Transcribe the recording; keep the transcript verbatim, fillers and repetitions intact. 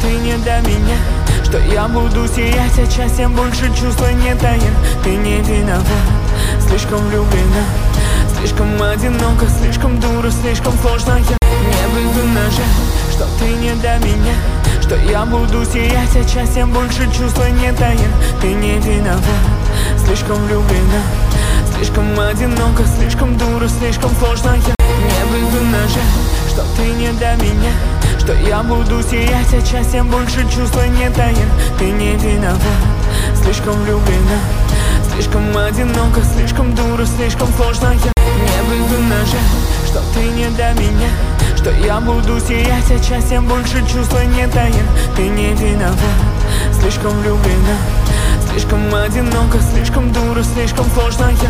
ты не до меня, что я буду сиять от счастья, больше чувства не таят. Ты не виноват, слишком влюблена, слишком одиноко, слишком дура, слишком сложно. Я не безумно жаль, что ты не до меня, что я буду сиять от счастья, больше чувства не таят. Ты не виноват, слишком влюблена, слишком одиноко, слишком дура, слишком сложно. Я не безумно жаль, что ты не до меня, что я буду сиять от счастья, больше чувства не таят. Ты не виноват, слишком влюблена, слишком одиноко, слишком дура, слишком сложно. Я не безумно жаль, что ты не до меня, что я буду сиять от счастья, больше чувства не таят. Ты не виноват, слишком влюблена, слишком одиноко, слишком дура, слишком сложно. Я